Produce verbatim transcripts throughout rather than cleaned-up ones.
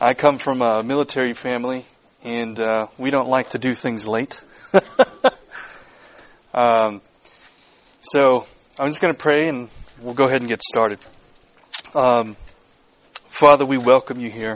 I come from a military family, and uh, we don't like to do things late. um, so I'm just going to pray, and we'll go ahead and get started. Um, Father, we welcome you here.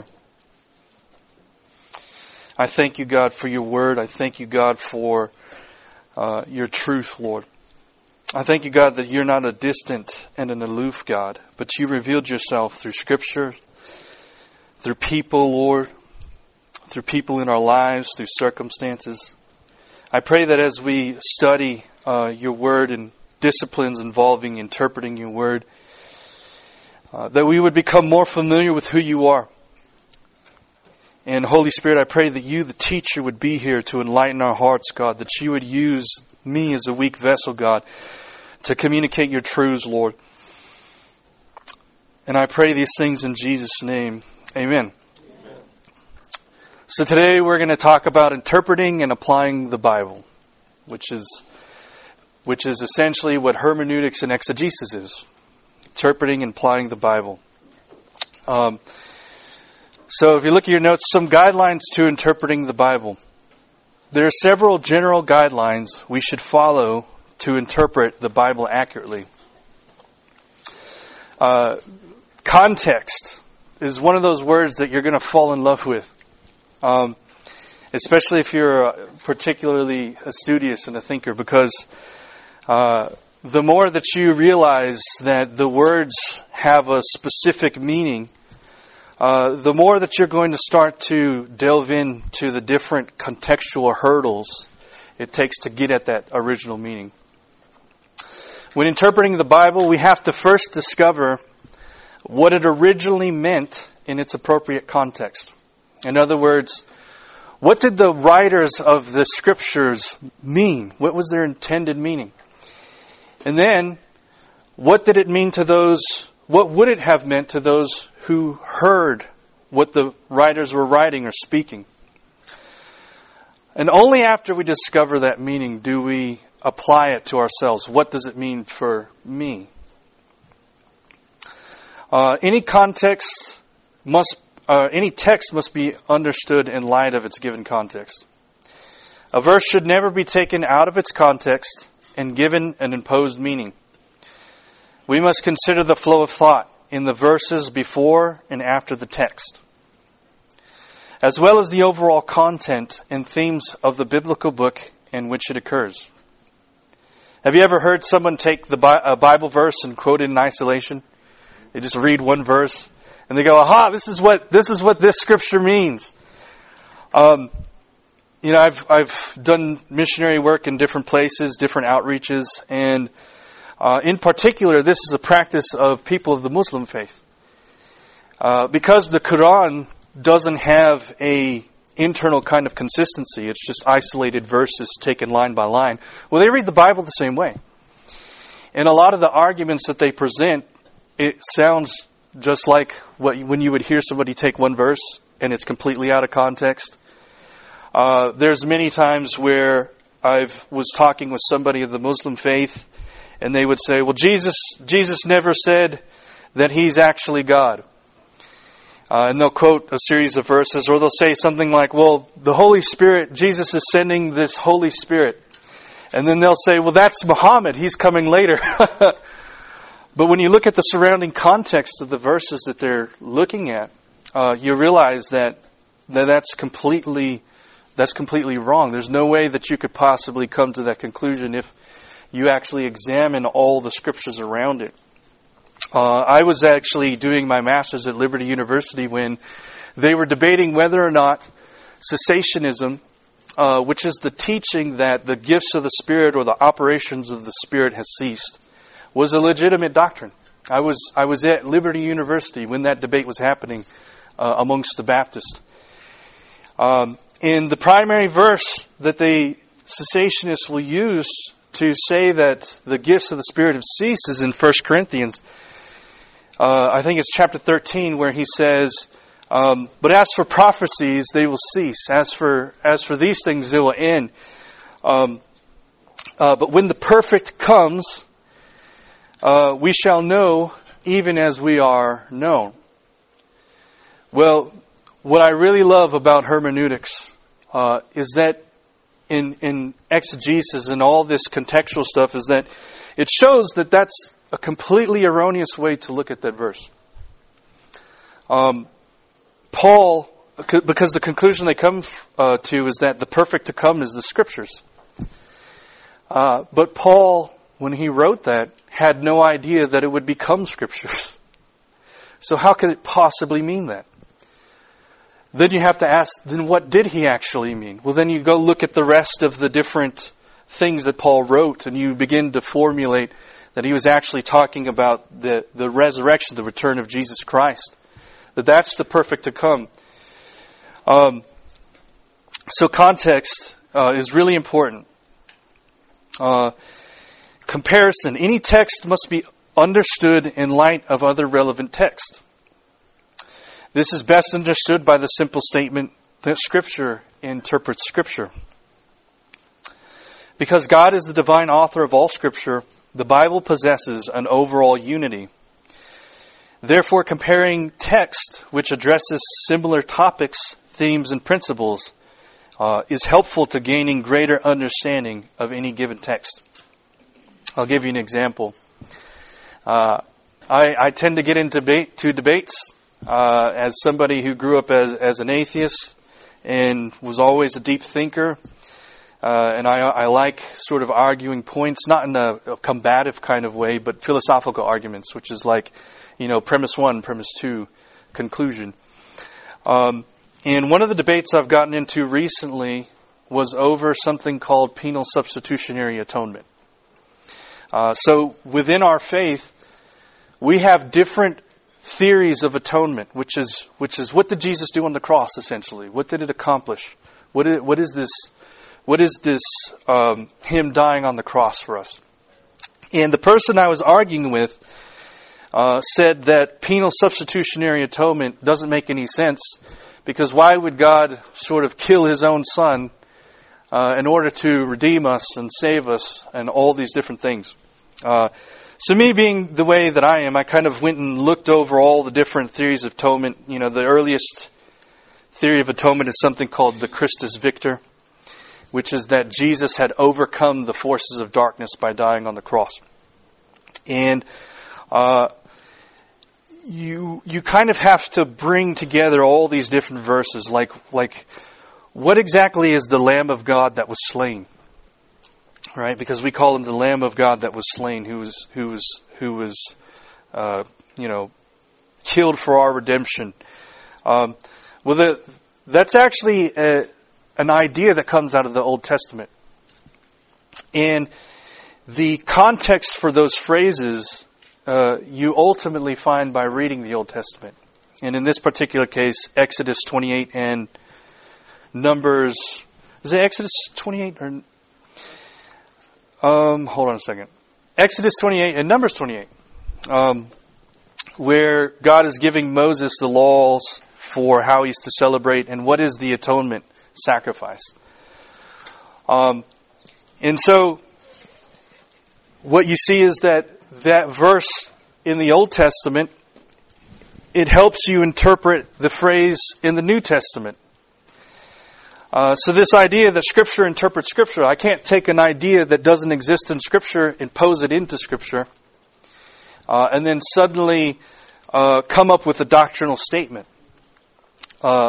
I thank you, God, for your word. I thank you, God, for uh, your truth, Lord. I thank you, God, that you're not a distant and an aloof God, but you revealed yourself through Scripture, through people, Lord, through people in our lives, through circumstances. I pray that as we study uh, your word and disciplines involving interpreting your word, uh, that we would become more familiar with who you are. And Holy Spirit, I pray that you, the teacher, would be here to enlighten our hearts, God, that you would use me as a weak vessel, God, to communicate your truths, Lord. And I pray these things in Jesus' name. Amen. Amen. So today we're going to talk about interpreting and applying the Bible, which is which is essentially what hermeneutics and exegesis is. Interpreting and applying the Bible. Um, so if you look at your notes, some guidelines to interpreting the Bible. There are several general guidelines we should follow to interpret the Bible accurately. Uh, context is one of those words that you're going to fall in love with. Um, especially if you're uh, particularly a studious and a thinker, because uh, the more that you realize that the words have a specific meaning, uh, the more that you're going to start to delve into the different contextual hurdles it takes to get at that original meaning. When interpreting the Bible, we have to first discover what it originally meant in its appropriate context. In other words, what did the writers of the Scriptures mean? What was their intended meaning? And then, what did it mean to those, what would it have meant to those who heard what the writers were writing or speaking? And only after we discover that meaning do we apply it to ourselves. What does it mean for me? Uh, any context must, uh, any text must be understood in light of its given context. A verse should never be taken out of its context and given an imposed meaning. We must consider the flow of thought in the verses before and after the text, as well as the overall content and themes of the biblical book in which it occurs. Have you ever heard someone take the Bi- a Bible verse and quote it in isolation? They just read one verse and they go, "Aha! This is what this is what this scripture means." Um, you know, I've I've done missionary work in different places, different outreaches, and uh, in particular, this is a practice of people of the Muslim faith, uh, because the Quran doesn't have a internal kind of consistency. It's just isolated verses taken line by line. Well, they read the Bible the same way. And a lot of the arguments that they present, it sounds just like what when you would hear somebody take one verse and it's completely out of context. Uh, there's many times where I was talking with somebody of the Muslim faith and they would say, well, Jesus, Jesus never said that He's actually God. Uh, and they'll quote a series of verses, or they'll say something like, well, the Holy Spirit, Jesus is sending this Holy Spirit. And then they'll say, well, that's Muhammad, he's coming later. But when you look at the surrounding context of the verses that they're looking at, uh, you realize that, that that's completely that's completely wrong. There's no way that you could possibly come to that conclusion if you actually examine all the scriptures around it. Uh, I was actually doing my master's at Liberty University when they were debating whether or not cessationism, uh, which is the teaching that the gifts of the Spirit or the operations of the Spirit has ceased, was a legitimate doctrine. I was I was at Liberty University when that debate was happening uh, amongst the Baptists. Um, and the primary verse that the cessationists will use to say that the gifts of the Spirit have ceased is in First Corinthians. Uh, I think it's chapter thirteen where he says, um, but as for prophecies, they will cease. As for as for these things, they will end. Um, uh, but when the perfect comes, uh, we shall know even as we are known. Well, what I really love about hermeneutics uh, is that in, in exegesis and all this contextual stuff is that it shows that that's a completely erroneous way to look at that verse. Um, Paul, because the conclusion they come uh, to is that the perfect to come is the Scriptures. Uh, but Paul, when he wrote that, had no idea that it would become Scriptures. So how could it possibly mean that? Then you have to ask, then what did he actually mean? Well, then you go look at the rest of the different things that Paul wrote, and you begin to formulate that he was actually talking about the, the resurrection, the return of Jesus Christ. That that's the perfect to come. Um, so context uh, is really important. Uh, comparison. Any text must be understood in light of other relevant text. This is best understood by the simple statement that Scripture interprets Scripture. Because God is the divine author of all Scripture, the Bible possesses an overall unity. Therefore, comparing text which addresses similar topics, themes, and principles uh, is helpful to gaining greater understanding of any given text. I'll give you an example. Uh, I, I tend to get into debate, to debates uh, as somebody who grew up as, as an atheist and was always a deep thinker. Uh, and I, I like sort of arguing points, not in a, a combative kind of way, but philosophical arguments, which is like, you know, premise one, premise two, conclusion. Um, and one of the debates I've gotten into recently was over something called penal substitutionary atonement. Uh, so within our faith, we have different theories of atonement, which is which is what did Jesus do on the cross, essentially? What did it accomplish? What is, what is this? What is this? Um, him dying on the cross for us? And the person I was arguing with uh, said that penal substitutionary atonement doesn't make any sense because why would God sort of kill His own Son uh, in order to redeem us and save us and all these different things? Uh, so me being the way that I am, I kind of went and looked over all the different theories of atonement. You know, the earliest theory of atonement is something called the Christus Victor, which is that Jesus had overcome the forces of darkness by dying on the cross. And uh, you you kind of have to bring together all these different verses, like like what exactly is the Lamb of God that was slain? Right, because we call him the Lamb of God that was slain, who was who was who was, uh, you know, killed for our redemption. Um, well, the, that's actually a, an idea that comes out of the Old Testament, and the context for those phrases uh, you ultimately find by reading the Old Testament, and in this particular case, Exodus twenty-eight and Numbers. Is it Exodus twenty-eight or? Um, hold on a second. Exodus twenty-eight and Numbers twenty-eight, um, where God is giving Moses the laws for how he's to celebrate and what is the atonement sacrifice. Um, and so, what you see is that that verse in the Old Testament, it helps you interpret the phrase in the New Testament. Uh, so this idea that Scripture interprets Scripture, I can't take an idea that doesn't exist in Scripture and pose it into Scripture, uh, and then suddenly uh, come up with a doctrinal statement. Uh,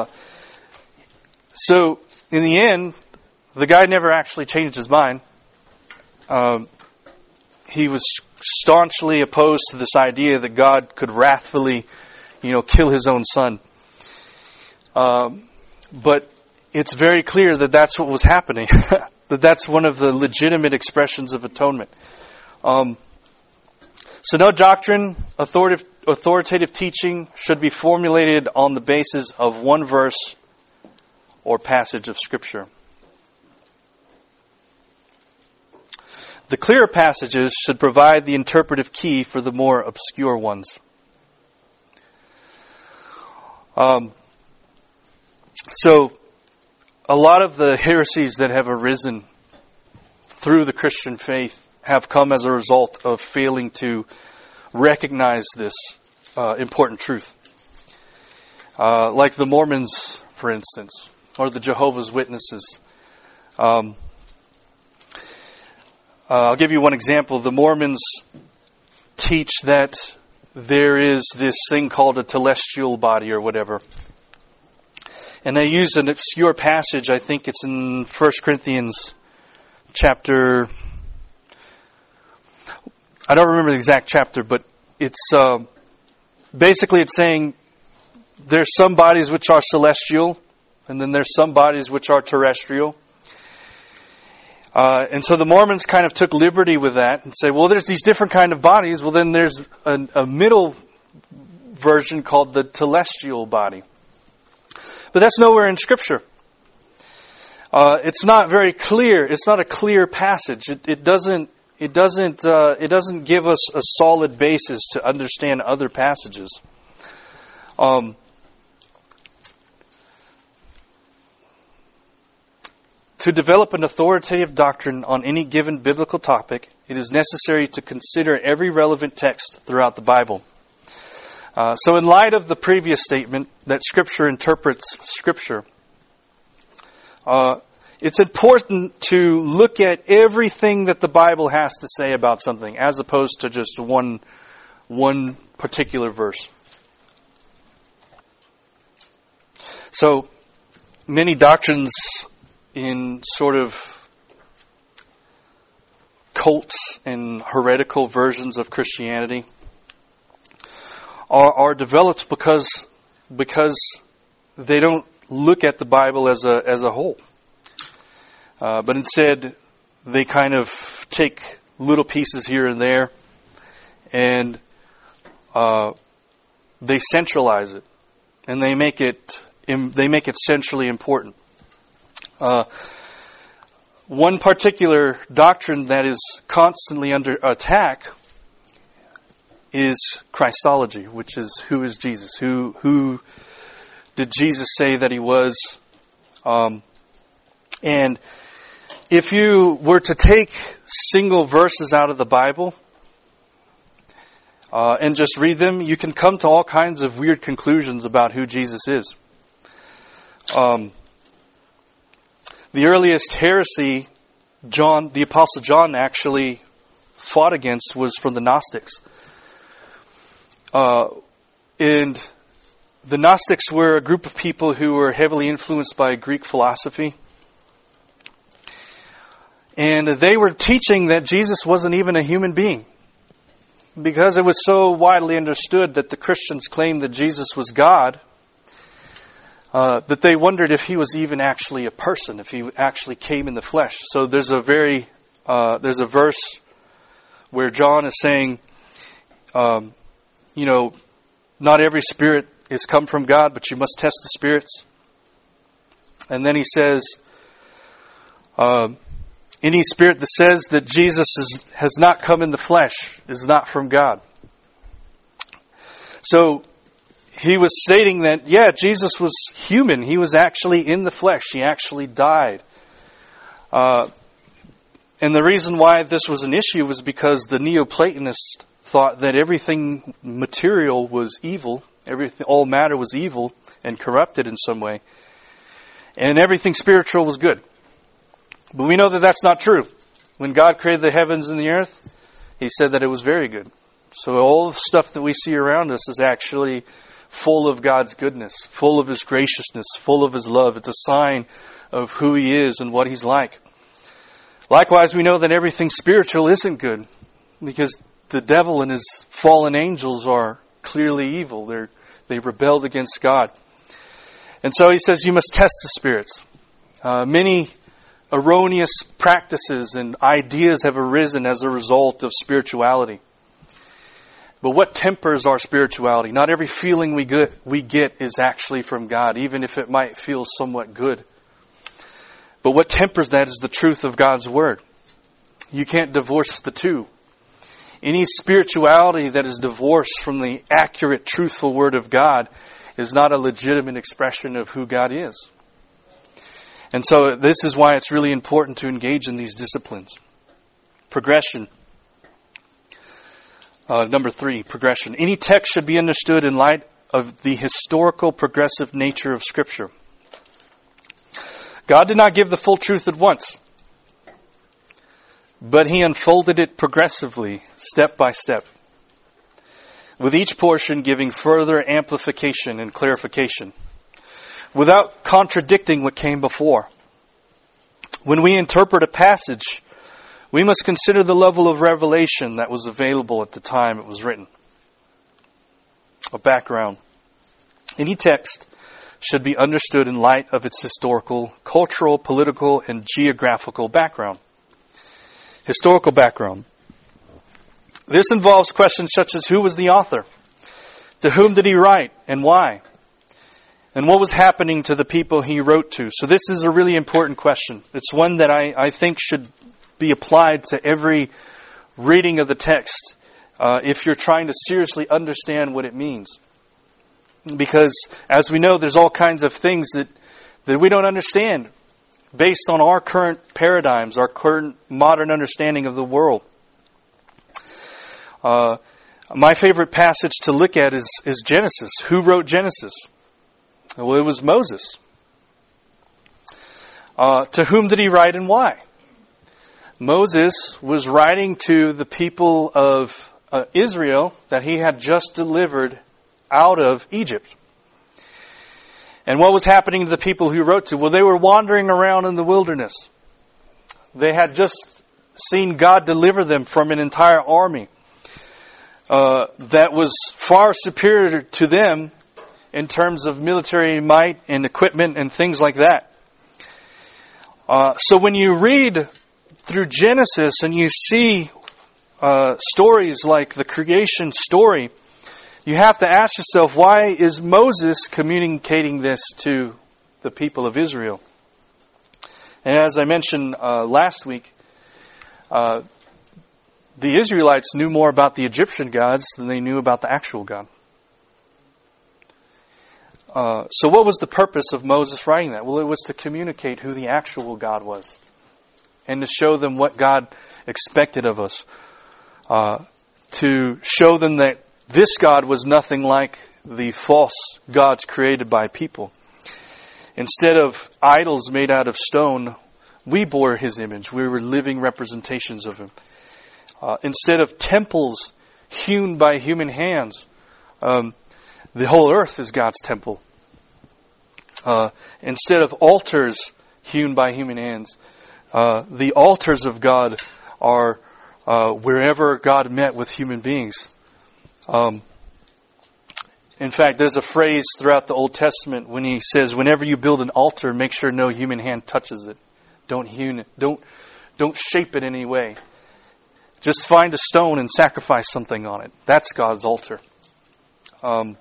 so in the end, the guy never actually changed his mind. Um, he was staunchly opposed to this idea that God could wrathfully, you know, kill His own Son. Um, but it's very clear that that's what was happening. That that's one of the legitimate expressions of atonement. Um, so no doctrine, authoritative, authoritative teaching should be formulated on the basis of one verse or passage of Scripture. The clearer passages should provide the interpretive key for the more obscure ones. Um, so, a lot of the heresies that have arisen through the Christian faith have come as a result of failing to recognize this uh, important truth. Uh, like the Mormons, for instance, or the Jehovah's Witnesses. Um, uh, I'll give you one example. The Mormons teach that there is this thing called a telestial body or whatever. And they use an obscure passage. I think it's in First Corinthians chapter... I don't remember the exact chapter, but it's... Uh, basically it's saying there's some bodies which are celestial, and then there's some bodies which are terrestrial. Uh, and so the Mormons kind of took liberty with that and say, well, there's these different kind of bodies. Well, then there's a, a middle version called the telestial body. But that's nowhere in Scripture. Uh, it's not very clear. It's not a clear passage. It, it doesn't. It doesn't. Uh, it doesn't give us a solid basis to understand other passages. Um, To develop an authoritative doctrine on any given biblical topic, it is necessary to consider every relevant text throughout the Bible. Uh, so in light of the previous statement that Scripture interprets Scripture, uh, it's important to look at everything that the Bible has to say about something, as opposed to just one, one particular verse. So many doctrines in sort of cults and heretical versions of Christianity are, are developed because because they don't look at the Bible as a as a whole, uh, but instead they kind of take little pieces here and there, and uh, they centralize it, and they make it they make it centrally important. Uh, one particular doctrine that is constantly under attack is Christology, which is who is Jesus? Who who did Jesus say that he was? Um, and if you were to take single verses out of the Bible uh, and just read them, you can come to all kinds of weird conclusions about who Jesus is. Um, The earliest heresy John, the Apostle John actually fought against was from the Gnostics. Uh, and the Gnostics were a group of people who were heavily influenced by Greek philosophy. And they were teaching that Jesus wasn't even a human being, because it was so widely understood that the Christians claimed that Jesus was God, Uh, that they wondered if he was even actually a person, if he actually came in the flesh. So there's a very, uh, there's a verse where John is saying, um, you know, not every spirit is come from God, but you must test the spirits. And then he says, uh, any spirit that says that Jesus is, has not come in the flesh is not from God. So he was stating that, yeah, Jesus was human. He was actually in the flesh. He actually died. Uh, and the reason why this was an issue was because the Neoplatonists thought that everything material was evil. Everything, all matter was evil and corrupted in some way. And everything spiritual was good. But we know that that's not true. When God created the heavens and the earth, He said that it was very good. So all the stuff that we see around us is actually full of God's goodness, full of His graciousness, full of His love. It's a sign of who He is and what He's like. Likewise, we know that everything spiritual isn't good, because the devil and his fallen angels are clearly evil. They're, they rebelled against God. And so He says you must test the spirits. Uh, many erroneous practices and ideas have arisen as a result of spirituality. But what tempers our spirituality? Not every feeling we get, we get is actually from God, even if it might feel somewhat good. But what tempers that is the truth of God's Word. You can't divorce the two. Any spirituality that is divorced from the accurate, truthful Word of God is not a legitimate expression of who God is. And so this is why it's really important to engage in these disciplines. Progression. Uh, number three, progression. Any text should be understood in light of the historical progressive nature of Scripture. God did not give the full truth at once, but He unfolded it progressively, step by step, with each portion giving further amplification and clarification, without contradicting what came before. When we interpret a passage, we must consider the level of revelation that was available at the time it was written. A background. Any text should be understood in light of its historical, cultural, political, and geographical background. Historical background. This involves questions such as who was the author? To whom did he write and why? And what was happening to the people he wrote to? So this is a really important question. It's one that I, I think should be applied to every reading of the text uh, if you're trying to seriously understand what it means. Because, as we know, there's all kinds of things that, that we don't understand based on our current paradigms, our current modern understanding of the world. Uh, my favorite passage to look at is, is Genesis. Who wrote Genesis? Well, it was Moses. Uh, to whom did he write and why? Moses was writing to the people of uh, Israel that he had just delivered out of Egypt. And what was happening to the people he wrote to? Well, they were wandering around in the wilderness. They had just seen God deliver them from an entire army uh, that was far superior to them in terms of military might and equipment and things like that. Uh, so when you read through Genesis and you see uh, stories like the creation story, you have to ask yourself, why is Moses communicating this to the people of Israel? And as I mentioned uh, last week, uh, the Israelites knew more about the Egyptian gods than they knew about the actual God. Uh, so what was the purpose of Moses writing that? Well, it was to communicate who the actual God was and to show them what God expected of us. Uh, to show them that this God was nothing like the false gods created by people. Instead of idols made out of stone, we bore His image. We were living representations of Him. Uh, instead of temples hewn by human hands, um, the whole earth is God's temple. Uh, instead of altars hewn by human hands, uh, the altars of God are uh, wherever God met with human beings. Um, in fact, there's a phrase throughout the Old Testament when He says, whenever you build an altar, make sure no human hand touches it. Don't hewn it. Don't, don't shape it in any way. Just find a stone and sacrifice something on it. That's God's altar. Um,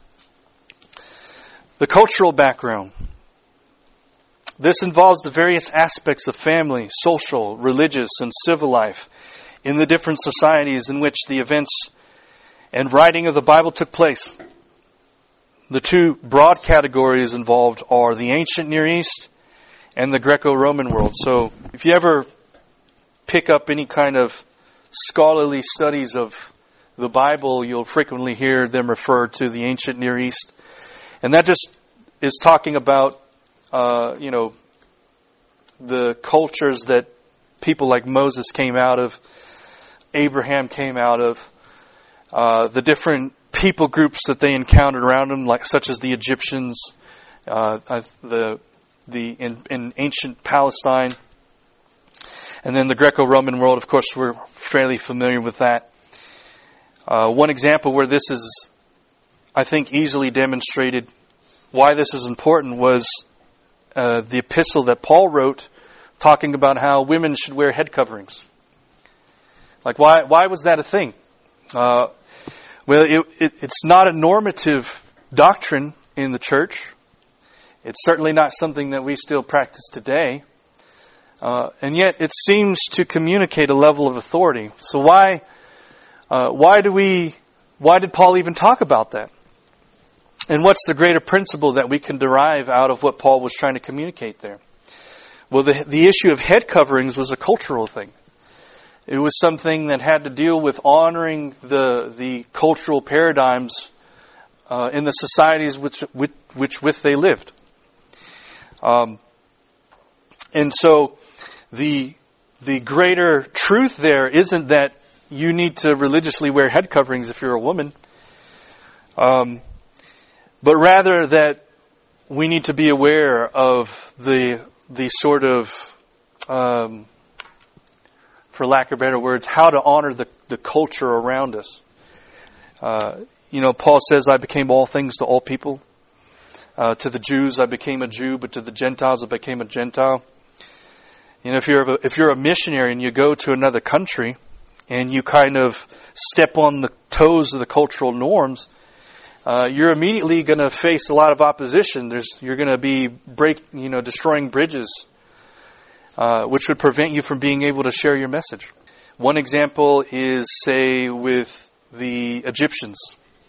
the cultural background. This involves the various aspects of family, social, religious, and civil life in the different societies in which the events and writing of the Bible took place. The two broad categories involved are the ancient Near East and the Greco-Roman world. So if you ever pick up any kind of scholarly studies of the Bible, you'll frequently hear them refer to the ancient Near East. And that just is talking about, uh, you know, the cultures that people like Moses came out of, Abraham came out of, Uh, the different people groups that they encountered around them, like such as the Egyptians, uh, uh, the the in, in ancient Palestine, and then the Greco-Roman world. Of course, we're fairly familiar with that. Uh, one example where this is, I think, easily demonstrated why this is important was uh, the epistle that Paul wrote, talking about how women should wear head coverings. Like, why? Why was that a thing? Uh, well, it, it, it's not a normative doctrine in the church. It's certainly not something that we still practice today. Uh, and yet it seems to communicate a level of authority. So why, uh, why do we, why did Paul even talk about that? And what's the greater principle that we can derive out of what Paul was trying to communicate there? Well, the, the issue of head coverings was a cultural thing. It was something that had to deal with honoring the the cultural paradigms uh, in the societies which, with which with they lived. Um, and so the the greater truth there isn't that you need to religiously wear head coverings if you're a woman, um, but rather that we need to be aware of the the sort of, um, for lack of better words, how to honor the, the culture around us. Uh, you know, Paul says, I became all things to all people. Uh, to the Jews, I became a Jew, but to the Gentiles, I became a Gentile. You know, if you're a, if you're a missionary and you go to another country and you kind of step on the toes of the cultural norms, uh, you're immediately going to face a lot of opposition. There's, you're going to be break, you know, destroying bridges, uh, which would prevent you from being able to share your message. One example is, say, with the Egyptians.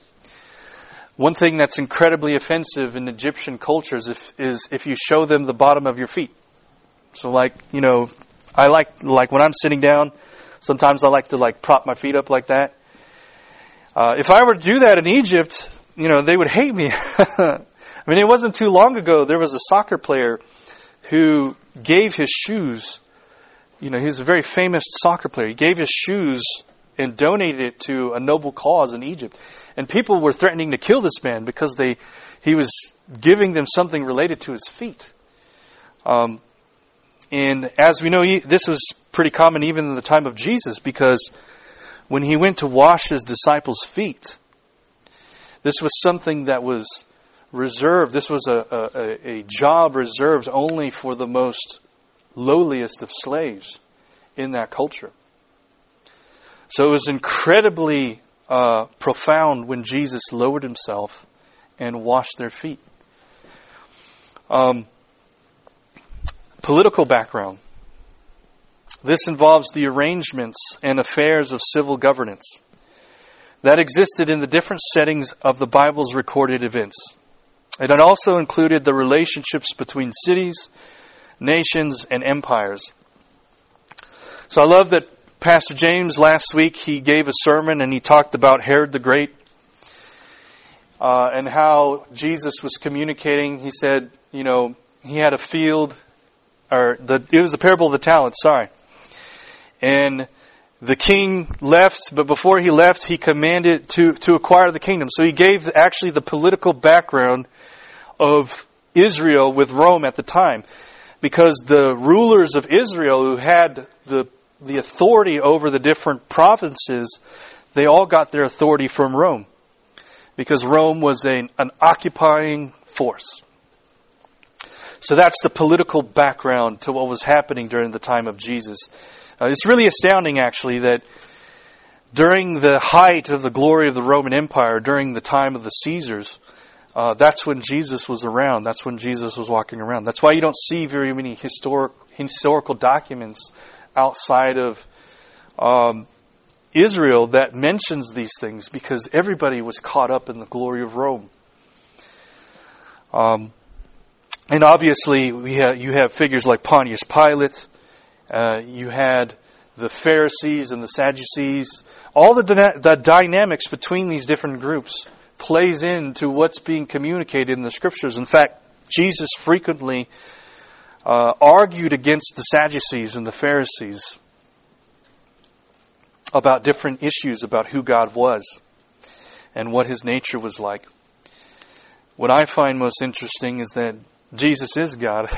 One thing that's incredibly offensive in Egyptian cultures if, is if you show them the bottom of your feet. So, like, you know, I like like when I'm sitting down, sometimes I like to like prop my feet up like that. Uh, if I were to do that in Egypt, you know, they would hate me. I mean, it wasn't too long ago, there was a soccer player who gave his shoes, you know, he was a very famous soccer player. He gave his shoes and donated it to a noble cause in Egypt. And people were threatening to kill this man because they he was giving them something related to his feet. Um, and as we know, he, this was pretty common even in the time of Jesus, because when he went to wash his disciples' feet, this was something that was reserved. This was a, a, a job reserved only for the most lowliest of slaves in that culture. So it was incredibly uh, profound when Jesus lowered himself and washed their feet. Um, political background. This involves the arrangements and affairs of civil governance that existed in the different settings of the Bible's recorded events. And it also included the relationships between cities, nations, and empires. So I love that Pastor James last week, he gave a sermon and he talked about Herod the Great uh, and how Jesus was communicating. He said, you know, he had a field, or the it was the parable of the talents, sorry. And the king left, but before he left, he commanded to, to acquire the kingdom. So he gave actually the political background of Israel with Rome at the time. Because the rulers of Israel who had the the authority over the different provinces, they all got their authority from Rome. Because Rome was a, an occupying force. So that's the political background to what was happening during the time of Jesus. Uh, it's really astounding, actually, that during the height of the glory of the Roman Empire, during the time of the Caesars, uh, that's when Jesus was around. That's when Jesus was walking around. That's why you don't see very many historic, historical documents outside of um, Israel that mentions these things, because everybody was caught up in the glory of Rome. Um, and obviously, we have, you have figures like Pontius Pilate. Uh, you had the Pharisees and the Sadducees. All the, dyna- the dynamics between these different groups plays into what's being communicated in the Scriptures. In fact, Jesus frequently uh, argued against the Sadducees and the Pharisees about different issues about who God was and what His nature was like. What I find most interesting is that Jesus is God.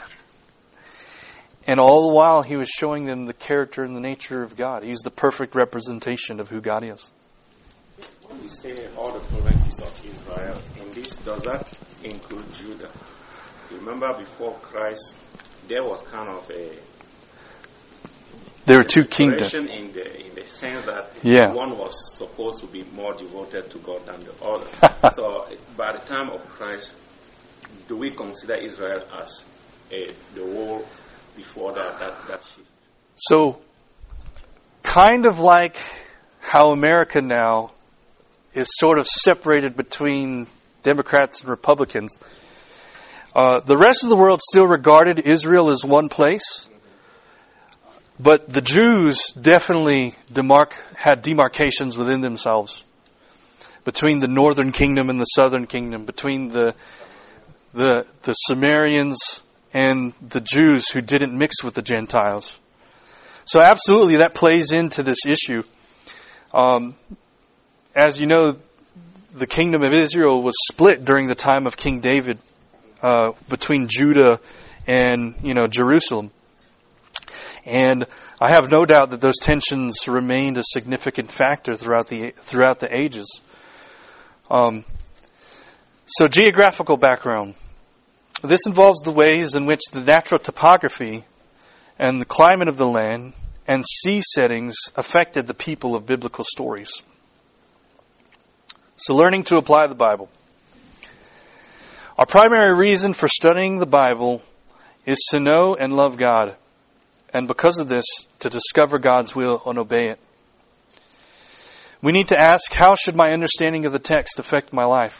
And all the while, He was showing them the character and the nature of God. He's the perfect representation of who God is. When we say all the provinces of Israel, in this, does that include Judah? You remember before Christ, there was kind of a... There were two kingdoms. In the, in the sense that yeah. one was supposed to be more devoted to God than the other. So by the time of Christ, do we consider Israel as a, the whole before that, that, that shift? So, kind of like how America now is sort of separated between Democrats and Republicans, uh, the rest of the world still regarded Israel as one place, but the Jews definitely demarc- had demarcations within themselves. between the northern kingdom and the southern kingdom, between the the the Samaritans and the Jews who didn't mix with the Gentiles. So absolutely that plays into this issue. Um, as you know, the kingdom of Israel was split during the time of King David uh, between Judah and, you know, Jerusalem. And I have no doubt that those tensions remained a significant factor throughout the throughout the ages. Um, so geographical background. This involves the ways in which the natural topography and the climate of the land and sea settings affected the people of biblical stories. So learning to apply the Bible. Our primary reason for studying the Bible is to know and love God, and because of this, to discover God's will and obey it. We need to ask, how should my understanding of the text affect my life?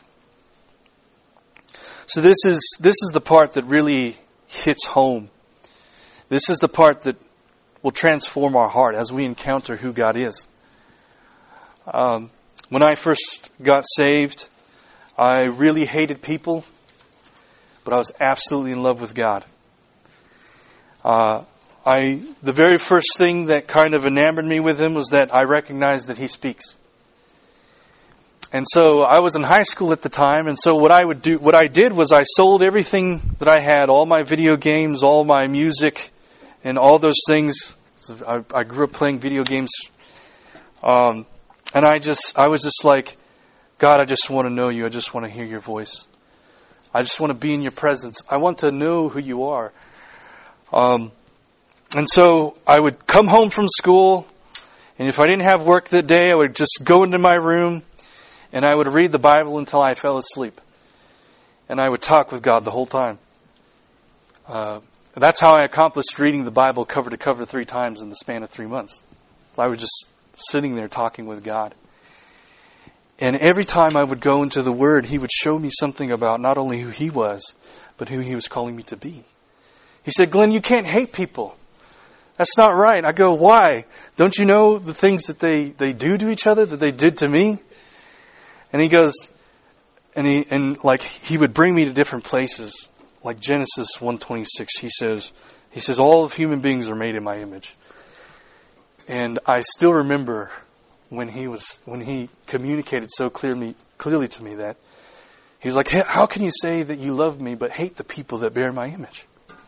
So this is this is the part that really hits home. This is the part that will transform our heart as we encounter who God is. Um, when I first got saved, I really hated people, but I was absolutely in love with God. Uh, I the very first thing that kind of enamored me with Him was that I recognized that He speaks. And so I was in high school at the time, and so what I would do, what I did was I sold everything that I had, all my video games, all my music, and all those things. So I, I grew up playing video games, um, and I just, I was just like, God, I just want to know You. I just want to hear Your voice. I just want to be in Your presence. I want to know who You are. Um, and so I would come home from school, and if I didn't have work that day, I would just go into my room. And I would read the Bible until I fell asleep. And I would talk with God the whole time. Uh, that's how I accomplished reading the Bible cover to cover three times in the span of three months. I was just sitting there talking with God. And every time I would go into the Word, He would show me something about not only who He was, but who He was calling me to be. He said, Glenn, you can't hate people. That's not right. I go, why? Don't you know the things that they, they do to each other, that they did to me? And he goes, and he and like he would bring me to different places, like Genesis one twenty-six. He says, he says, all of human beings are made in my image. And I still remember when he was when he communicated so clearly clearly to me that he was like, hey, how can you say that you love me but hate the people that bear my image?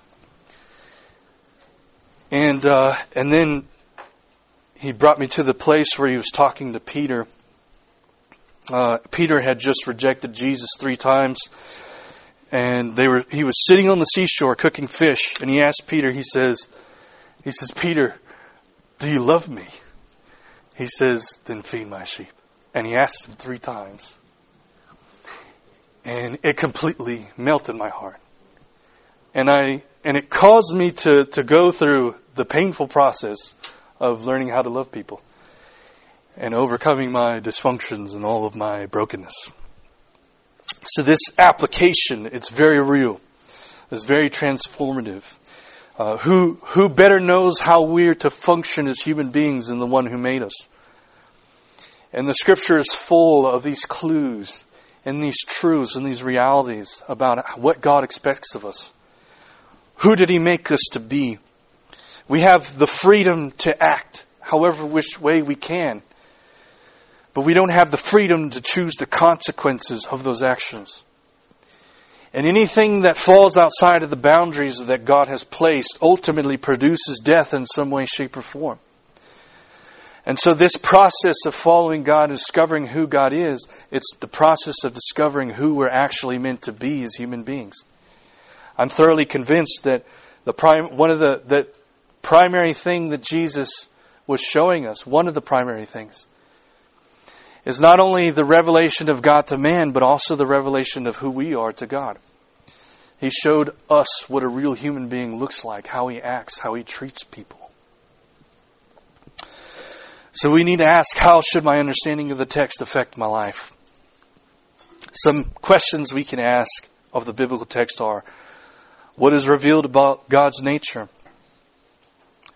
And uh, and then he brought me to the place where he was talking to Peter. Uh, Peter had just rejected Jesus three times, and they were. He was sitting on the seashore cooking fish, and he asked Peter. He says, "He says, Peter, do you love me?" He says, "Then feed my sheep." And he asked him three times, and it completely melted my heart. And I and it caused me to to go through the painful process of learning how to love people. And overcoming my dysfunctions and all of my brokenness. So this application, it's very real. It's very transformative. Uh, who who better knows how we're to function as human beings than the one who made us? And the Scripture is full of these clues and these truths and these realities about what God expects of us. Who did He make us to be? We have the freedom to act however which way we can. But we don't have the freedom to choose the consequences of those actions. And anything that falls outside of the boundaries that God has placed ultimately produces death in some way, shape, or form. And so this process of following God and discovering who God is, it's the process of discovering who we're actually meant to be as human beings. I'm thoroughly convinced that the prime, one of the, the primary thing that Jesus was showing us, one of the primary things, is not only the revelation of God to man, but also the revelation of who we are to God. He showed us what a real human being looks like, how he acts, how he treats people. So we need to ask, how should my understanding of the text affect my life? Some questions we can ask of the biblical text are, what is revealed about God's nature?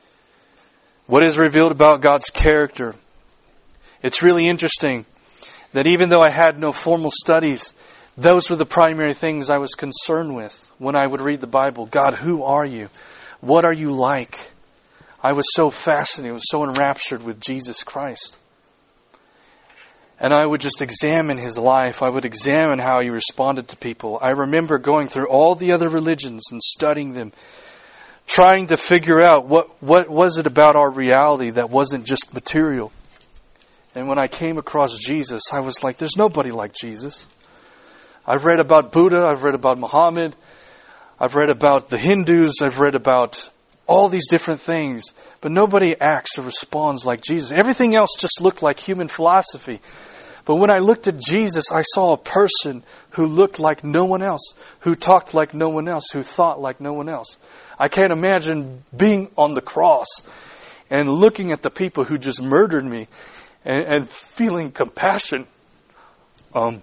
What is revealed about God's character? It's really interesting That even though I had no formal studies, those were the primary things I was concerned with when I would read the Bible. God, who are you? What are you like? I was so fascinated, I was so enraptured with Jesus Christ. And I would just examine His life. I would examine how He responded to people. I remember going through all the other religions and studying them, trying to figure out what, what was it about our reality that wasn't just material. And when I came across Jesus, I was like, there's nobody like Jesus. I've read about Buddha, I've read about Muhammad, I've read about the Hindus, I've read about all these different things, but nobody acts or responds like Jesus. Everything else just looked like human philosophy. But when I looked at Jesus, I saw a person who looked like no one else, who talked like no one else, who thought like no one else. I can't imagine being on the cross and looking at the people who just murdered me and, and feeling compassion. Um,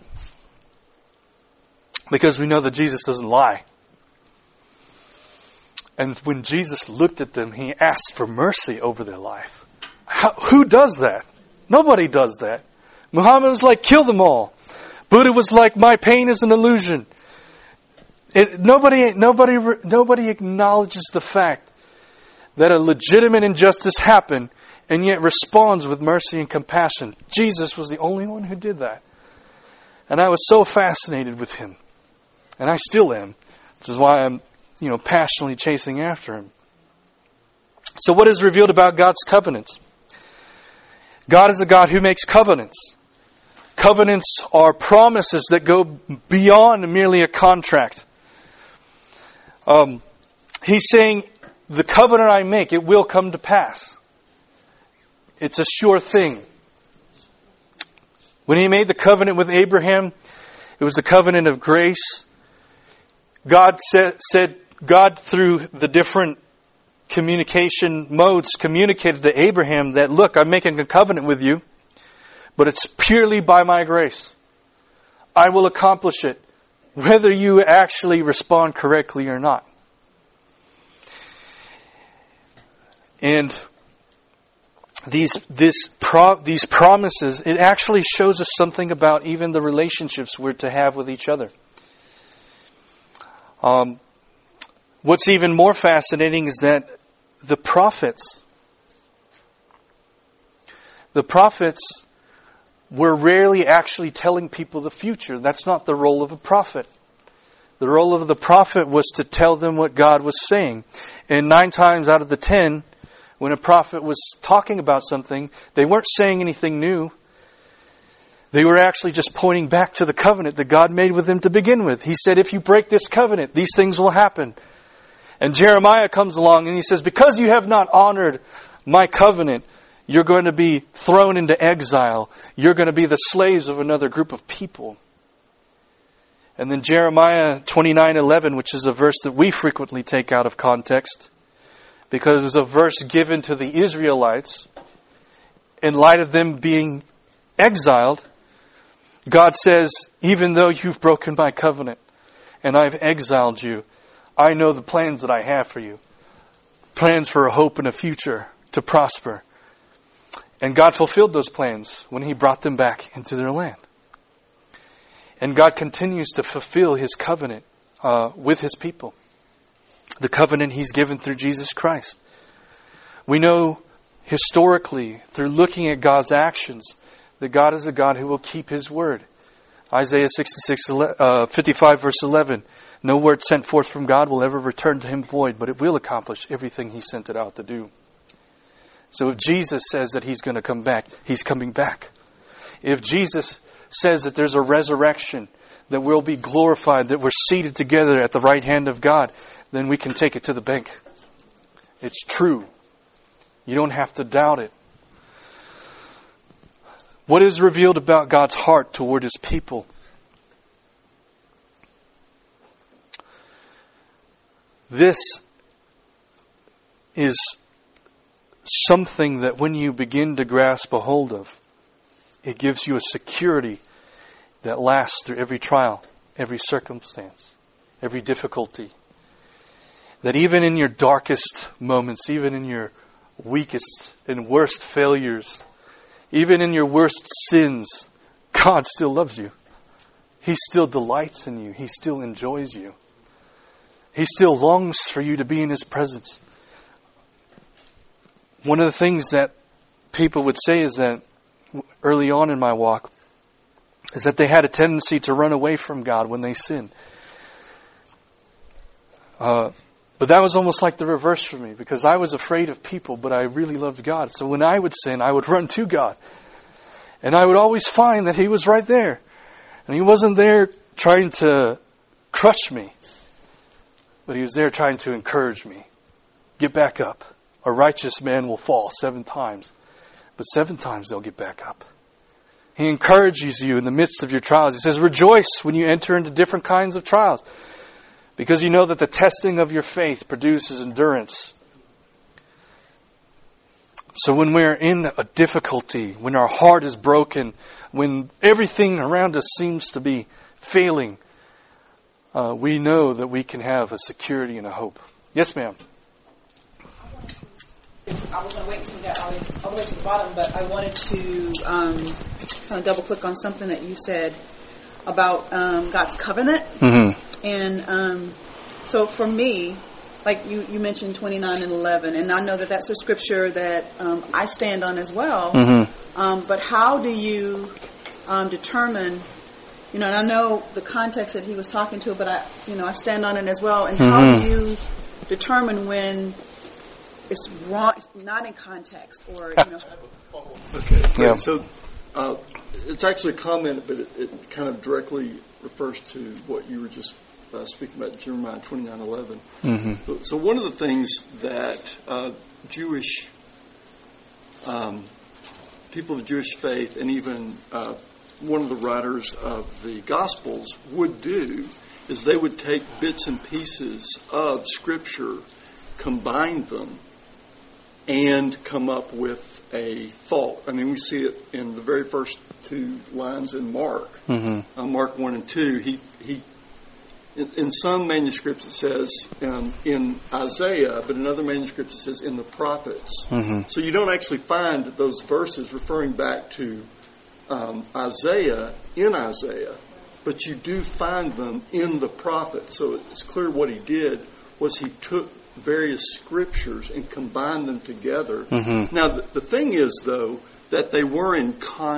because we know that Jesus doesn't lie. And when Jesus looked at them, He asked for mercy over their life. How, who does that? Nobody does that. Muhammad was like, kill them all. Buddha was like, my pain is an illusion. It, nobody, nobody, nobody acknowledges the fact that a legitimate injustice happened and yet responds with mercy and compassion. Jesus was the only one who did that. And I was so fascinated with Him. And I still am. Which is why I'm, you know, passionately chasing after Him. So what is revealed about God's covenants? God is a God who makes covenants. Covenants are promises that go beyond merely a contract. Um, he's saying, the covenant I make, it will come to pass. It's a sure thing. When He made the covenant with Abraham, it was the covenant of grace. God said, said God, through the different communication modes, communicated to Abraham that, look, I'm making a covenant with you, but it's purely by my grace. I will accomplish it, whether you actually respond correctly or not. And these this pro, these promises, it actually shows us something about even the relationships we're to have with each other. Um, what's even more fascinating is that the prophets, the prophets were rarely actually telling people the future. That's not the role of a prophet. The role of the prophet was to tell them what God was saying. And nine times out of the ten, when a prophet was talking about something, they weren't saying anything new. They were actually just pointing back to the covenant that God made with them to begin with. He said, if you break this covenant, these things will happen. And Jeremiah comes along and he says, because you have not honored my covenant, you're going to be thrown into exile. You're going to be the slaves of another group of people. And then Jeremiah twenty-nine eleven, which is a verse that we frequently take out of context, because it was a verse given to the Israelites in light of them being exiled. God says, even though you've broken my covenant and I've exiled you, I know the plans that I have for you. Plans for a hope and a future to prosper. And God fulfilled those plans when He brought them back into their land. And God continues to fulfill His covenant uh, with His people. The covenant He's given through Jesus Christ. We know historically, through looking at God's actions, that God is a God who will keep His word. Isaiah sixty-six, uh, fifty-five verse eleven. No word sent forth from God will ever return to Him void, but it will accomplish everything He sent it out to do. So if Jesus says that He's going to come back, He's coming back. If Jesus says that there's a resurrection, that we'll be glorified, that we're seated together at the right hand of God, then we can take it to the bank. It's true. You don't have to doubt it. What is revealed about God's heart toward His people? This is something that when you begin to grasp a hold of, it gives you a security that lasts through every trial, every circumstance, every difficulty. That even in your darkest moments, even in your weakest and worst failures, even in your worst sins, God still loves you. He still delights in you. He still enjoys you. He still longs for you to be in His presence. One of the things that people would say is that early on in my walk is that they had a tendency to run away from God when they sinned. Uh, but that was almost like the reverse for me, because I was afraid of people, but I really loved God. So when I would sin, I would run to God. And I would always find that He was right there. And He wasn't there trying to crush me, but He was there trying to encourage me. Get back up. A righteous man will fall seven times, but seven times they'll get back up. He encourages you in the midst of your trials. He says, rejoice when you enter into different kinds of trials, because you know that the testing of your faith produces endurance. So when we're in a difficulty, when our heart is broken, when everything around us seems to be failing, uh, we know that we can have a security and a hope. Yes, ma'am. I was going to wait until we got all the, all the way to the bottom, but I wanted to um, kind of double click on something that you said about um, God's covenant. Mm-hmm. And um, so for me, like you, you mentioned twenty-nine and eleven, and I know that that's a scripture that um, I stand on as well. Mm-hmm. Um, but how do you um, determine, you know, and I know the context that he was talking to, but I, you know, I stand on it as well. And Mm-hmm. how do you determine when it's wrong, it's not in context, or, you know. Okay. Yeah. So uh, it's actually a comment, but it, it kind of directly refers to what you were just uh, speaking about, Jeremiah twenty-nine eleven. Mm-hmm. So, so one of the things that uh, Jewish um, people of Jewish faith, and even uh, one of the writers of the Gospels would do, is they would take bits and pieces of Scripture, combine them, and come up with a thought. I mean, we see it in the very first two lines in Mark, Mm-hmm. uh, Mark one and two. He he. In, in some manuscripts it says um, in Isaiah, but in other manuscripts it says in the prophets. Mm-hmm. So you don't actually find those verses referring back to um, Isaiah in Isaiah, but you do find them in the prophets. So it's clear what he did was he took various scriptures and combined them together. Mm-hmm. Now, the, the thing is, though, that they were in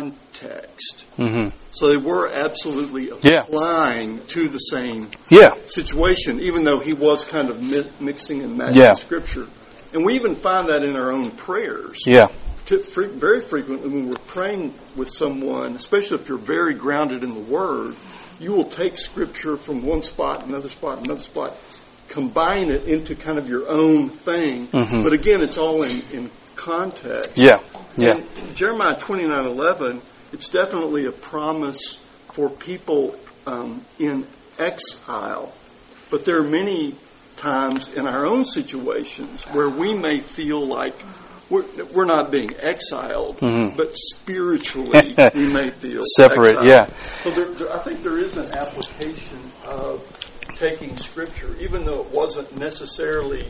context. Mm-hmm. So they were absolutely Yeah. applying to the same Yeah. situation, even though he was kind of mi- mixing and matching Yeah. Scripture. And we even find that in our own prayers. Yeah. To, fre- very frequently when we're praying with someone, especially if you're very grounded in the Word, you will take Scripture from one spot, another spot, another spot, combine it into kind of your own thing. Mm-hmm. But again, it's all in, in context. Yeah. Yeah. In Jeremiah twenty-nine eleven, it's definitely a promise for people um, in exile. But there are many times in our own situations where we may feel like we're, we're not being exiled, Mm-hmm. but spiritually we may feel Separate, exiled. yeah. So there, there, I think there is an application of taking Scripture, even though it wasn't necessarily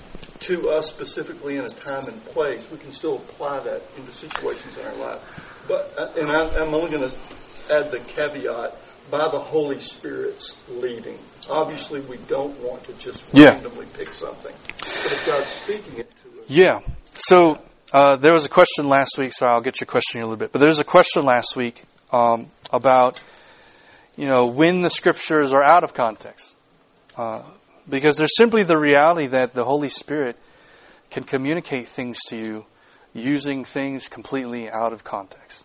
to us specifically in a time and place, we can still apply that into situations in our life. But and I, I'm only going to add the caveat, by the Holy Spirit's leading. Obviously, we don't want to just Yeah. randomly pick something. But if God's speaking it to us. Yeah. So uh, there was a question last week. Sorry, I'll get your question in a little bit. But there was a question last week um, about, you know, when the Scriptures are out of context. Uh, because there's simply the reality that the Holy Spirit can communicate things to you using things completely out of context.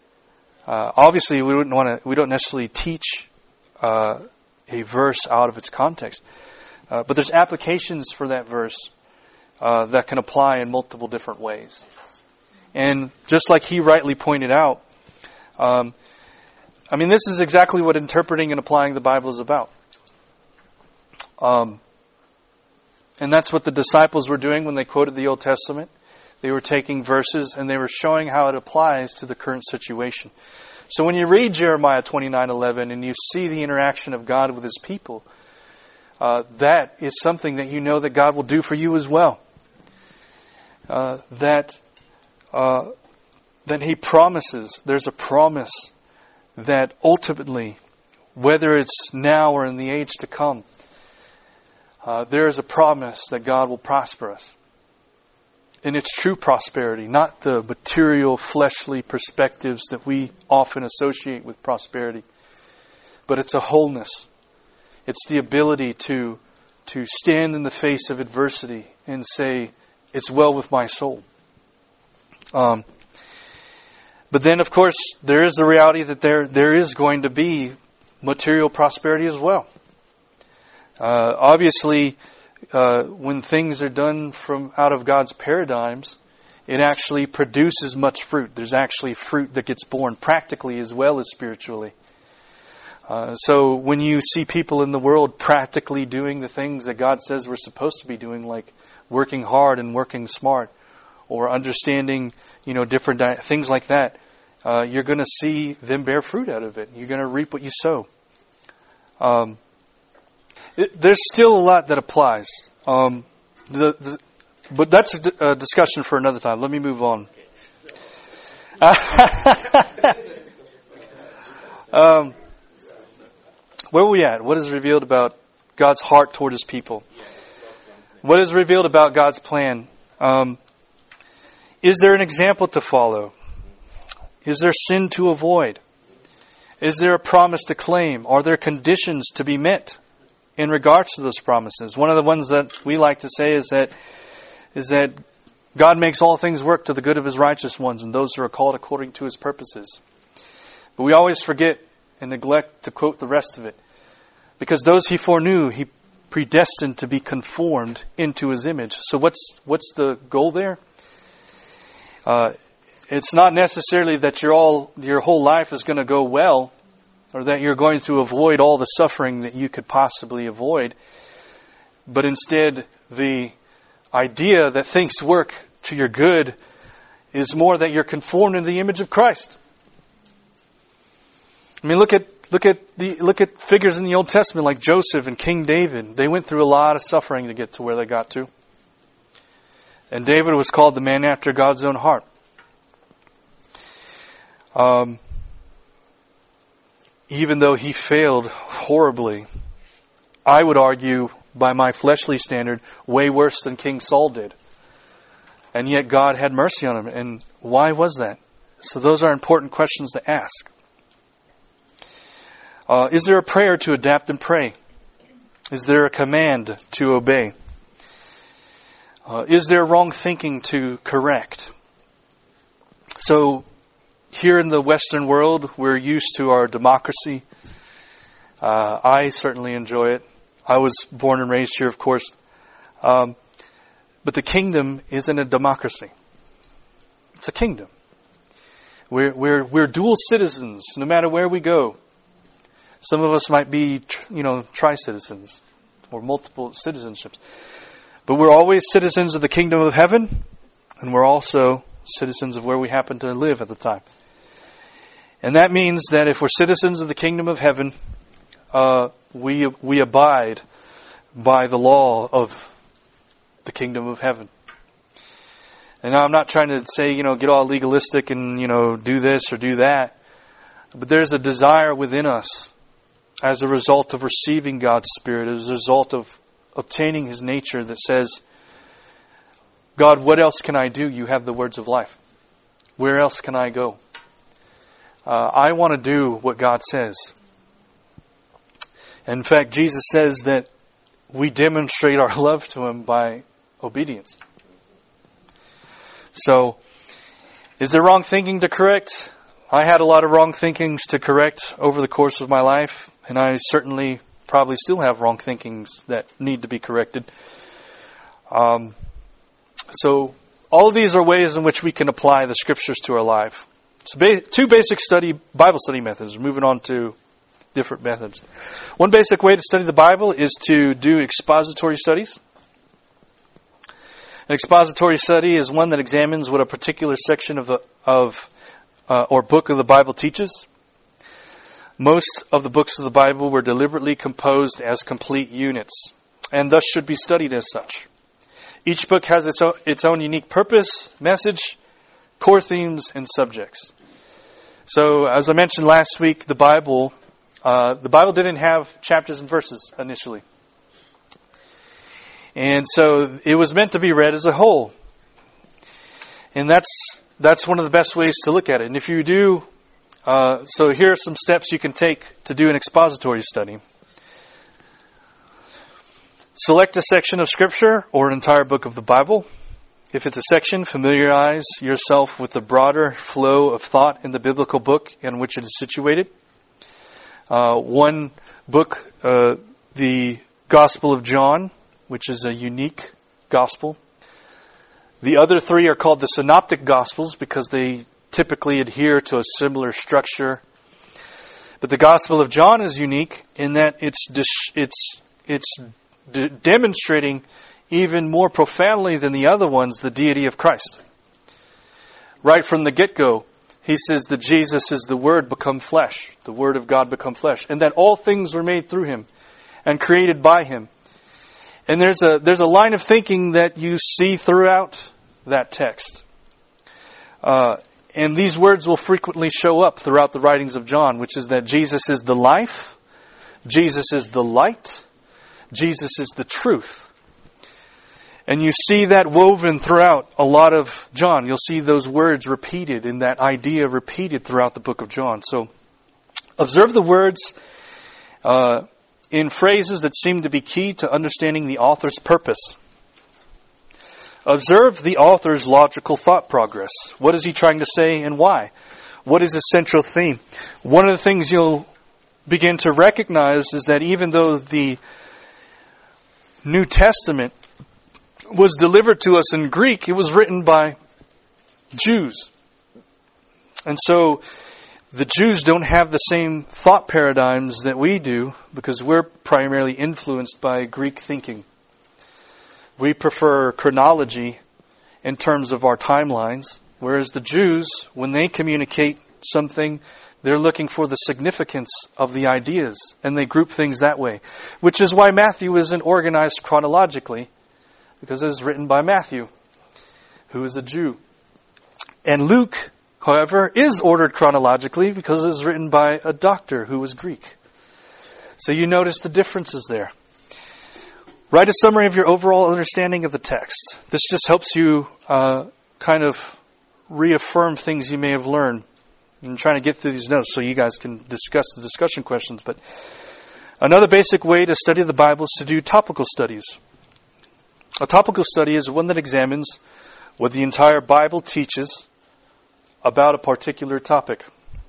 Uh, obviously, we wouldn't want to. We don't necessarily teach uh, a verse out of its context, uh, but there's applications for that verse uh, that can apply in multiple different ways. And just like he rightly pointed out, um, I mean, this is exactly what interpreting and applying the Bible is about. Um, and that's what the disciples were doing when they quoted the Old Testament. They were taking verses and they were showing how it applies to the current situation. So when you read Jeremiah twenty-nine eleven and you see the interaction of God with His people, uh, that is something that you know that God will do for you as well. Uh, that uh, then He promises, there's a promise that ultimately, whether it's now or in the age to come, uh, there is a promise that God will prosper us. And it's true prosperity, not the material, fleshly perspectives that we often associate with prosperity. But it's a wholeness. It's the ability to, to stand in the face of adversity and say, it's well with my soul. Um, but then, of course, there is the reality that there there is going to be material prosperity as well. Uh, obviously, uh, when things are done from out of God's paradigms, it actually produces much fruit. There's actually fruit that gets born practically as well as spiritually. Uh, so when you see people in the world practically doing the things that God says we're supposed to be doing, like working hard and working smart, or understanding, you know, different di- things like that, uh, you're going to see them bear fruit out of it. You're going to reap what you sow. Um, it, there's still a lot that applies. Um, the, the, but that's a, d- a discussion for another time. Let me move on. um, where are we at? What is revealed about God's heart toward His people? What is revealed about God's plan? Um, is there an example to follow? Is there sin to avoid? Is there a promise to claim? Are there conditions to be met in regards to those promises? One of the ones that we like to say is that is that God makes all things work to the good of His righteous ones and those who are called according to His purposes. But we always forget and neglect to quote the rest of it. Because those He foreknew, He predestined to be conformed into His image. So what's what's the goal there? Uh, it's not necessarily that your all your whole life is going to go well, or that you're going to avoid all the suffering that you could possibly avoid, but instead the idea that things work to your good is more that you're conformed into the image of Christ. I mean, look at look at the look at figures in the Old Testament like Joseph and King David. They went through a lot of suffering to get to where they got to. And David was called the man after God's own heart. Um, even though he failed horribly, I would argue, by my fleshly standard, way worse than King Saul did. And yet God had mercy on him. And why was that? So those are important questions to ask. Uh, is there a prayer to adapt and pray? Is there a command to obey? Uh, is there wrong thinking to correct? So, here in the Western world, we're used to our democracy. Uh, I certainly enjoy it. I was born and raised here, of course. Um, but the kingdom isn't a democracy. It's a kingdom. We're, we're, we're dual citizens, no matter where we go. Some of us might be, you know, tri-citizens or multiple citizenships. But we're always citizens of the kingdom of heaven, and we're also citizens of where we happen to live at the time. And that means that if we're citizens of the kingdom of heaven, uh, we we abide by the law of the kingdom of heaven. And now I'm not trying to say, you know, get all legalistic and, you know, do this or do that. But there's a desire within us as a result of receiving God's Spirit, as a result of obtaining His nature that says, God, what else can I do? You have the words of life. Where else can I go? Uh, I want to do what God says. And in fact, Jesus says that we demonstrate our love to Him by obedience. So, is there wrong thinking to correct? I had a lot of wrong thinkings to correct over the course of my life, and I certainly probably still have wrong thinkings that need to be corrected. Um, so, all of these are ways in which we can apply the Scriptures to our life. So, ba- two basic study Bible study methods. Moving on to different methods. One basic way to study the Bible is to do expository studies. An expository study is one that examines what a particular section of the of uh, or book of the Bible teaches. Most of the books of the Bible were deliberately composed as complete units, and thus should be studied as such. Each book has its own, its own unique purpose, message, core themes, and subjects. So, as I mentioned last week, the Bible, uh, the Bible didn't have chapters and verses initially. And so it was meant to be read as a whole. And that's that's one of the best ways to look at it. And if you do, uh, so here are some steps you can take to do an expository study. Select a section of Scripture or an entire book of the Bible. If it's a section, familiarize yourself with the broader flow of thought in the biblical book in which it is situated. Uh, one book, uh, the Gospel of John, which is a unique gospel. The other three are called the Synoptic Gospels because they typically adhere to a similar structure. But the Gospel of John is unique in that it's dis- it's it's d- demonstrating even more profoundly than the other ones the deity of Christ. Right from the get-go, he says that Jesus is the Word become flesh, the Word of God become flesh, and that all things were made through Him and created by Him. And there's a there's a line of thinking that you see throughout that text. Uh, and these words will frequently show up throughout the writings of John, which is that Jesus is the life, Jesus is the light, Jesus is the truth. And you see that woven throughout a lot of John. You'll see those words repeated and that idea repeated throughout the book of John. So observe the words uh, in phrases that seem to be key to understanding the author's purpose. Observe the author's logical thought progress. What is he trying to say and why? What is his central theme? One of the things you'll begin to recognize is that even though the New Testament was delivered to us in Greek, it was written by Jews. And so the Jews don't have the same thought paradigms that we do because we're primarily influenced by Greek thinking. We prefer chronology in terms of our timelines, whereas the Jews, when they communicate something, they're looking for the significance of the ideas, and they group things that way. Which is why Matthew isn't organized chronologically, because it is written by Matthew, who is a Jew. And Luke, however, is ordered chronologically because it is written by a doctor who was Greek. So you notice the differences there. Write a summary of your overall understanding of the text. This just helps you uh, kind of reaffirm things you may have learned. I'm trying to get through these notes so you guys can discuss the discussion questions. But another basic way to study the Bible is to do topical studies. A topical study is one that examines what the entire Bible teaches about a particular topic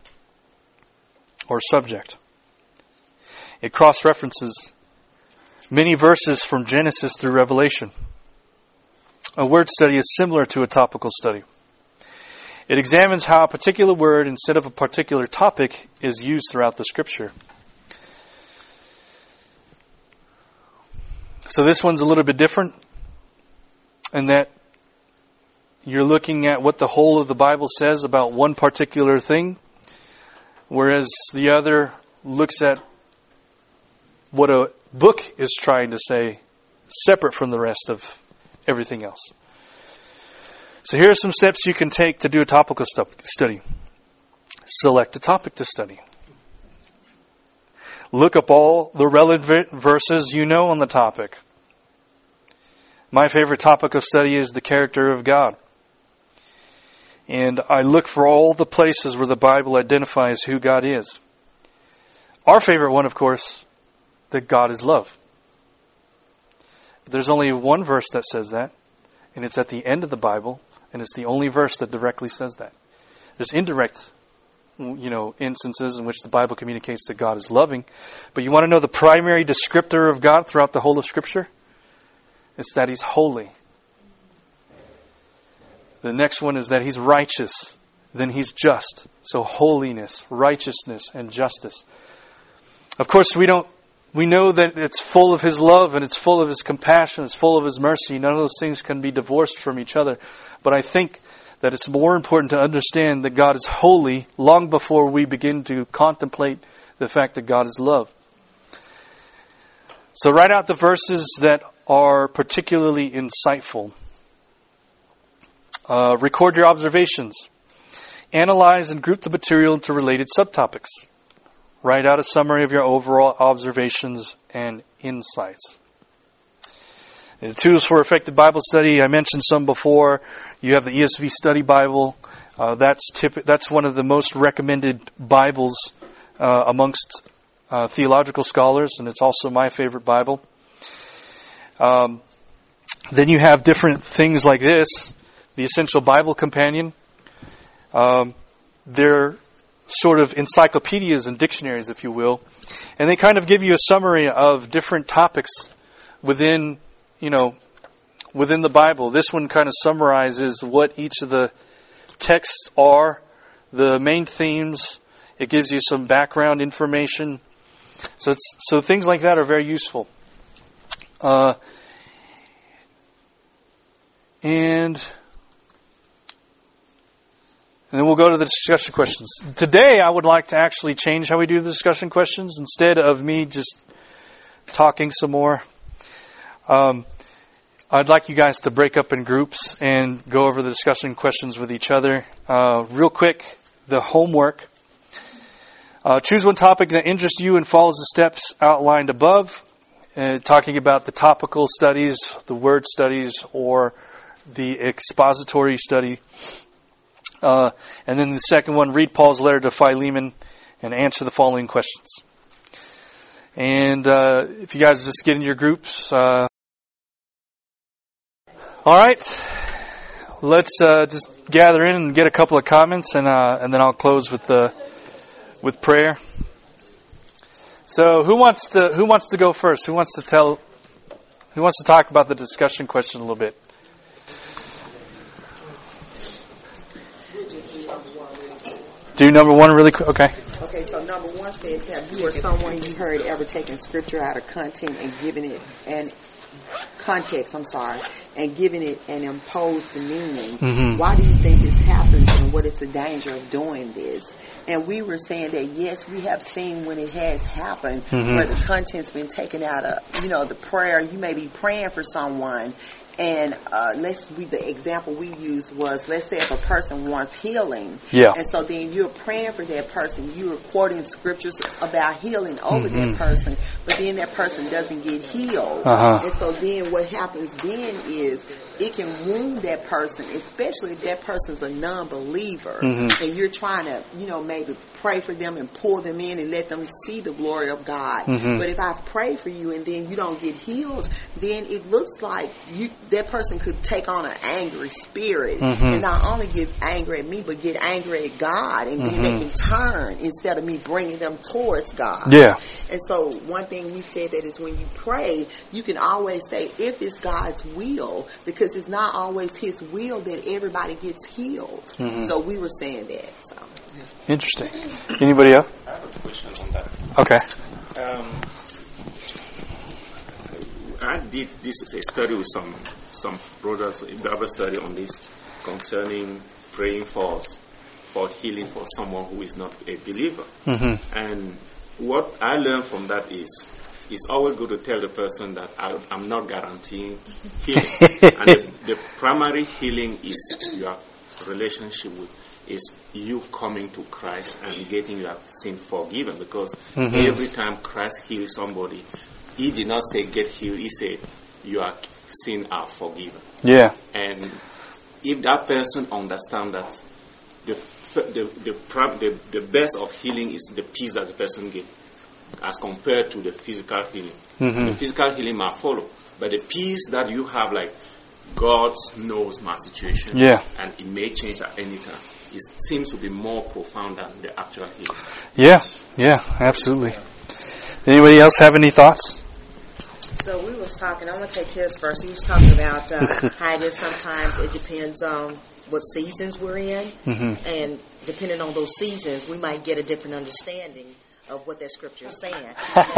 or subject. It cross-references many verses from Genesis through Revelation. A word study is similar to a topical study. It examines how a particular word instead of a particular topic is used throughout the Scripture. So this one's a little bit different in that you're looking at what the whole of the Bible says about one particular thing, whereas the other looks at what a book is trying to say separate from the rest of everything else. So here are some steps you can take to do a topical study. Select a topic to study. Look up all the relevant verses you know on the topic. My favorite topic of study is the character of God. And I look for all the places where the Bible identifies who God is. Our favorite one, of course, that God is love. But there's only one verse that says that, and it's at the end of the Bible, and it's the only verse that directly says that. There's indirect, you know, instances in which the Bible communicates that God is loving, but you want to know the primary descriptor of God throughout the whole of Scripture? It's that He's holy. The next one is that He's righteous. Then He's just. So holiness, righteousness, and justice. Of course, we don't We know that it's full of His love and it's full of His compassion, it's full of His mercy. None of those things can be divorced from each other. But I think that it's more important to understand that God is holy long before we begin to contemplate the fact that God is love. So write out the verses that are particularly insightful. Uh, record your observations. analyze and group the material into related subtopics. Write out a summary of your overall observations and insights. The tools for effective Bible study, I mentioned some before. You have the E S V Study Bible. Uh, that's tip- that's one of the most recommended Bibles uh, amongst uh, theological scholars, and it's also my favorite Bible. Um, then you have different things like this, the Essential Bible Companion. Um, they're sort of encyclopedias and dictionaries, if you will, and they kind of give you a summary of different topics within, you know, within the Bible. This one kind of summarizes what each of the texts are, the main themes. It gives you some background information. So it's, so things like that are very useful. Uh, and, and then we'll go to the discussion questions. Today I would like to actually change how we do the discussion questions. Instead of me just talking some more, um, I'd like you guys to break up in groups and go over the discussion questions with each other. Uh, real quick, the homework. Uh, choose one topic that interests you and follows the steps outlined above. Uh, talking about the topical studies, the word studies, or the expository study. Uh, and then the second one, read Paul's letter to Philemon and answer the following questions. And uh, if you guys just get in your groups... Uh, All right, let's uh, just gather in and get a couple of comments, and uh, and then I'll close with the with prayer. So, who wants to who wants to go first? Who wants to tell? Who wants to talk about the discussion question a little bit? Do number one really quick. Okay. Okay, so number one said, have you or someone you heard ever taken scripture out of content and giving it an context, I'm sorry, and giving it an imposed meaning? Mm-hmm. Why do you think this happens, and what is the danger of doing this? And we were saying that, yes, we have seen when it has happened, mm-hmm. where the content's been taken out of, you know, the prayer. You may be praying for someone, and uh, let's we, the example we used was, let's say if a person wants healing, yeah. and so then you're praying for that person, you're quoting scriptures about healing over mm-hmm. that person, but then that person doesn't get healed. Uh-huh. And so then what happens then is it can wound that person, especially if that person's a non-believer, mm-hmm. and you're trying to, you know, maybe pray for them and pull them in and let them see the glory of God. Mm-hmm. But if I've prayed for you and then you don't get healed, then it looks like you that person could take on an angry spirit, mm-hmm. and not only get angry at me, but get angry at God, and mm-hmm. then they can turn instead of me bringing them towards God. Yeah. And so one thing we said that is when you pray, you can always say if it's God's will, because it's not always His will that everybody gets healed. Mm-hmm. So we were saying that. So. Interesting. Anybody else? I have a question on that. Okay. Um, I did this a study with some some brothers, a Bible study on this concerning praying for for healing for someone who is not a believer. Mm-hmm. And what I learned from that is it's always good to tell the person that I, I'm not guaranteeing healing. And the, the primary healing is your relationship with is you coming to Christ and getting your sin forgiven, because mm-hmm. every time Christ heals somebody, He did not say get healed, He said your sin are forgiven. Yeah. And if that person understands that the the the, the the best of healing is the peace that the person gets as compared to the physical healing. Mm-hmm. The physical healing might follow, but the peace that you have, like God knows my situation, yeah. and it may change at any time. It seems to be more profound than the actual healing. Yeah, yeah, absolutely. Anybody else have any thoughts? So we was talking, I'm going to take his first. He was talking about uh, how it is sometimes it depends on what seasons we're in. Mm-hmm. And depending on those seasons, we might get a different understanding of what that scripture is saying. That's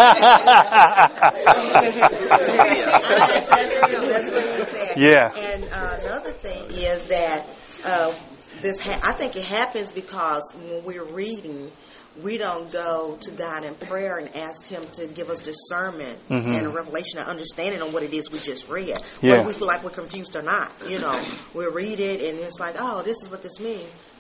what he was saying. Yeah. And uh, another thing is that uh, this ha- I think it happens because when we're reading, we don't go to God in prayer and ask Him to give us discernment mm-hmm. and a revelation and understanding on what it is we just read. Yeah. Whether we feel like we're confused or not. You know, we read it and it's like, oh, this is what this means.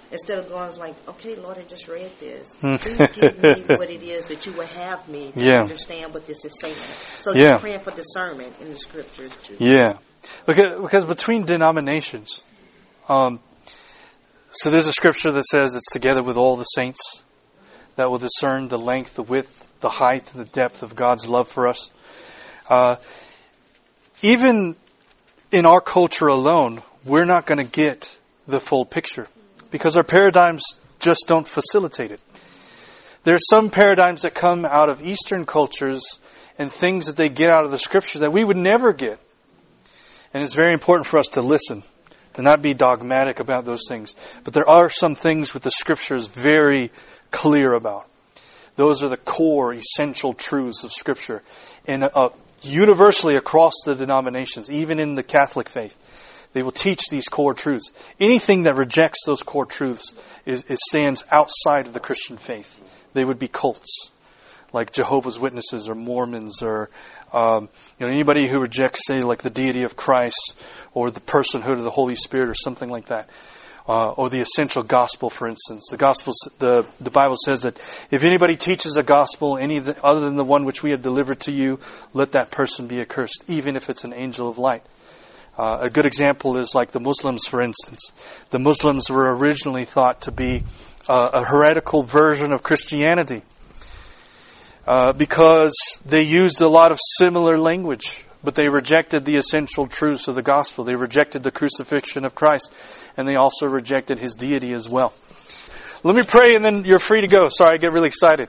Instead of going like, okay, Lord, I just read this. Please give me what it is that you would have me to Yeah. understand what this is saying. So Yeah. just praying for discernment in the scriptures too. Yeah. Because, because between denominations, um, so there's a scripture that says it's together with all the saints that will discern the length, the width, the height, and the depth of God's love for us. Uh, even in our culture alone, we're not going to get the full picture because our paradigms just don't facilitate it. There are some paradigms that come out of Eastern cultures and things that they get out of the scripture that we would never get. And it's very important for us to listen, to not be dogmatic about those things. But there are some things with the scriptures very clear about. Those are the core, essential truths of Scripture. And uh, universally across the denominations, even in the Catholic faith, they will teach these core truths. Anything that rejects those core truths is, it stands outside of the Christian faith. They would be cults, like Jehovah's Witnesses or Mormons or um, you know anybody who rejects, say, like the deity of Christ or the personhood of the Holy Spirit or something like that. Uh, or the essential gospel, for instance. The gospel, the the Bible says that if anybody teaches a gospel any the, other than the one which we have delivered to you, let that person be accursed, even if it's an angel of light. Uh, a good example is like the Muslims, for instance. The Muslims were originally thought to be uh, a heretical version of Christianity uh, because they used a lot of similar language, but they rejected the essential truths of the gospel. They rejected the crucifixion of Christ. And they also rejected His deity as well. Let me pray and then you're free to go. Sorry, I get really excited.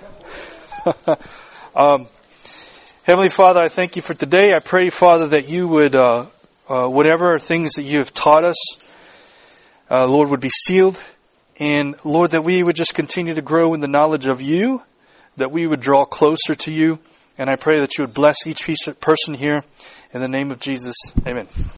um, Heavenly Father, I thank You for today. I pray, Father, that You would, uh, uh, whatever things that You have taught us, uh, Lord, would be sealed. And Lord, that we would just continue to grow in the knowledge of You, that we would draw closer to You. And I pray that You would bless each person here. In the name of Jesus, amen.